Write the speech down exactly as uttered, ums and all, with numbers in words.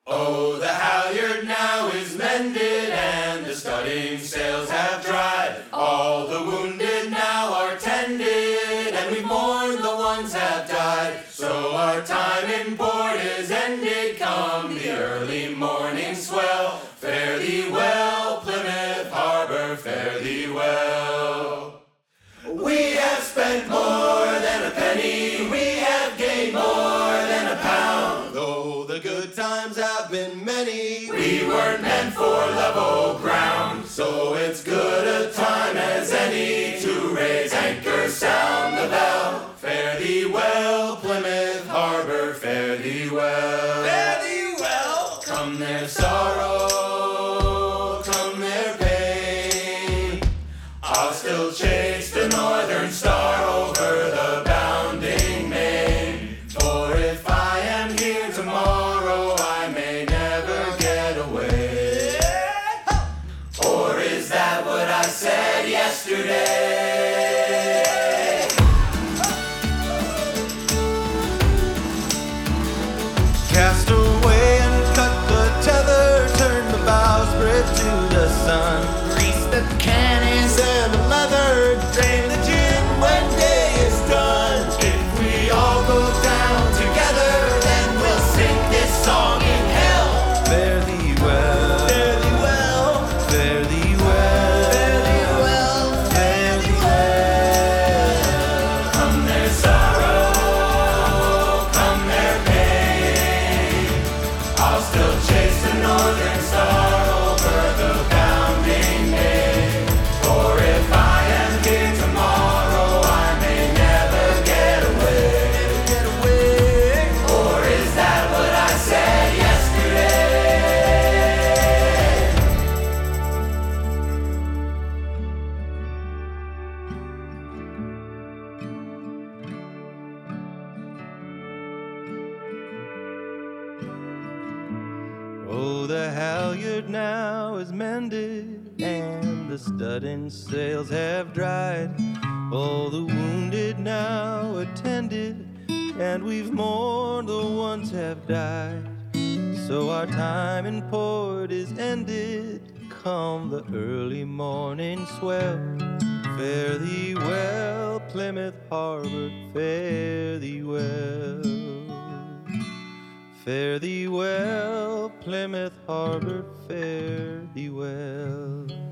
Oh, the halyard now is mended, and the studding sails have dried. All the wounded now are tended, and we've mourned the ones have died. So our time in port is ended, come the early morning swell. Fare thee well, Plymouth Harbor, fare thee well. We have spent more than a penny, we have gained more than a pound. Though the good times have been many, we weren't meant for level ground. So it's good a time as any to raise anchor, sound the bell. Fare thee well, Plymouth Harbor, fare thee well. Fare thee well. Come their sorrow, come their pain, I'll still chase the northern star over the bounding main. For if I am here tomorrow, I may never get away. Or is that what I said yesterday? Cast away and cut the tether, turn the bowsprit to the sun. Grease the cannons and the leather, drain the gin when day is done. If we all go down together, then we'll sing this song in hell. Fare thee well, Fare thee well, fare thee well, fare thee well, fare thee well. come their sorrow, come their pain, I'll still chase the northern star over the bounding main. For if I am here tomorrow, I may never get away. Get away. Or is that what I said yesterday? Oh, the halyard now is mended, and the studding sails have dried. All the wounded now attended, and we've mourned the ones have died. So our time in port is ended, come the early morning swell. Fare thee well, Plymouth Harbor, fare thee well. Fare thee well, Plymouth Harbor, fare thee well.